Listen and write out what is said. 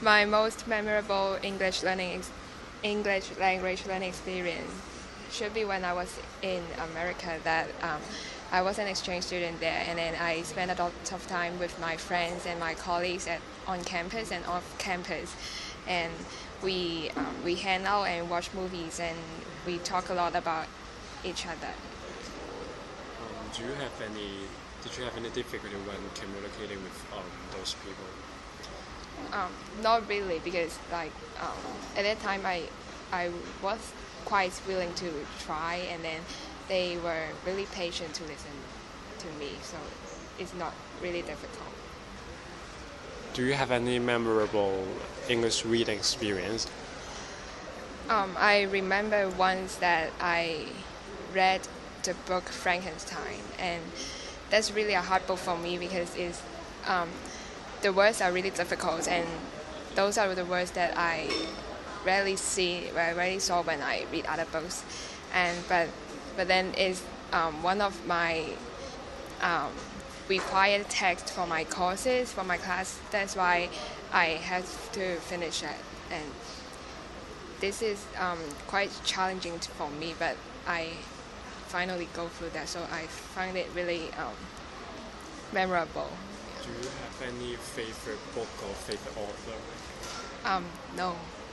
My most memorable English language learning experience should be when I was in America. That I was an exchange student there, and then I spent a lot of time with my friends and my colleagues on campus and off campus, and we hang out and watch movies, and we talk a lot about each other. Do you have any? Did you have any difficulty when communicating with those people? Not really, because at that time I was quite willing to try, and then they were really patient to listen to me, so it's not really difficult. Do you have any memorable English reading experience? I remember once that I read the book Frankenstein, and that's really a hard book for me because the words are really difficult, and those are the words that I rarely saw when I read other books. But then is one of my required text for my courses for my class. That's why I had to finish it, and this is quite challenging for me. But I finally go through that, so I find it really memorable. Do you have any favorite book or favorite author? No.